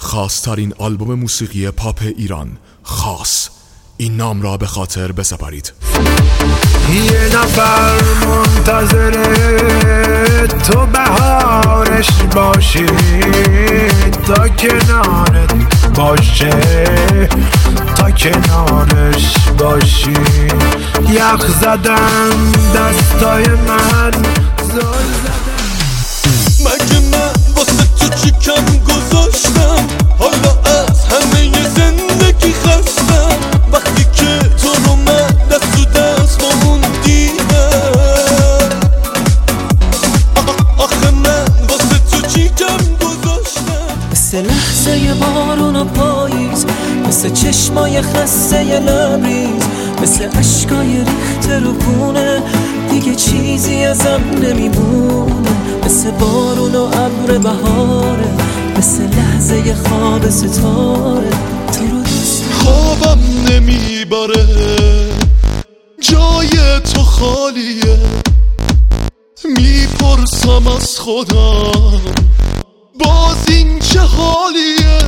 خاص‌ترین آلبوم موسیقی پاپ ایران، خاص. این نام را به خاطر بسپارید. یه نفر منتظر تو بهارش باشی، تا کنارت باشه، تا کنارش باشی. یخ زدم دستای من، زل زدم. مگه من واسه تو چی کم گذاشتم؟ حالا از همه زندگی خستم، وقتی که تو رو من دست و دست با اون دیدم. آخه من واسه تو چی کم گذاشتم؟ مثل لحظه بارون و پاییز، مثل چشمای خسته لبریز، مثل عشقای ریخته رو پونه، دیگه چیزی ازم نمیمونه. مثل بارون و ابر بهاره، مثل لحظه خواب ستاره. تو رو دوست خوابم نمیباره، جای تو خالیه. میپرسم از خودم باز این چه حالیه.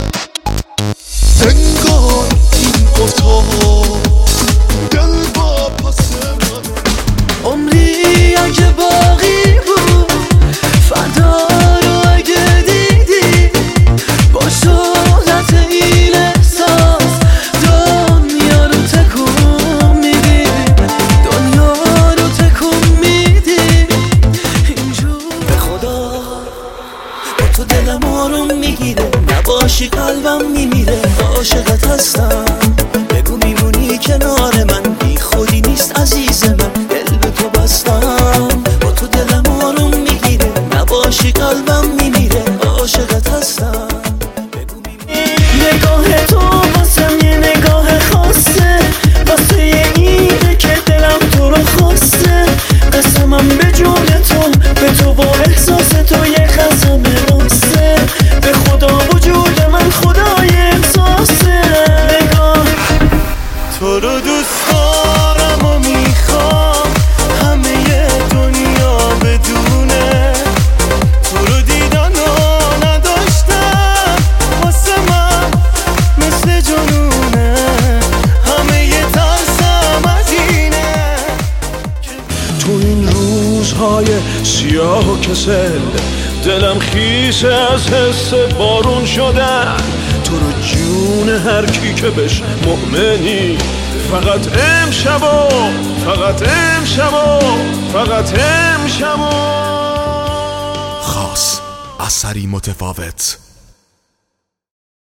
انگار این اتاق دل با پس من، عمری اگه باقی بود فردا رو اگه دیدی، با شهرت این احساس دنیا رو تکون میدی، دنیا رو تکون میدی. اینجور به خدا با تو دلم آروم میگیره، نباشی قلبم میمیره. عاشقت هستم، بگو میمونی کنار من، بی خودی نیست عزیز من، دل به تو بستم. با تو دلم آروم میگیره، نباشی قلبم میمیره. عاشقت هستم، بگو میمونی. نگاه تو واسم یه نگاه خاصه، واسه یه اینه که دلم تو رو خواسته. قسمم به جون تو، به تو با احساس تو یه قسم راسته. به خدا وجود من خدای احساسه. نگاه تو رو دوست دارم و میخوام همه دنیا بدونه، تو رو دیدن و نداشتم واسه من مثل جنونه. همه ترسم از اینه تو این روزهای سیاه و کسل، دلم خیسه از حس بارون شدن. تو رو جون هر کی که بهش مؤمنی، فقط امشبا، فقط امشبا، فقط امشبا. خاص، اثری متفاوت.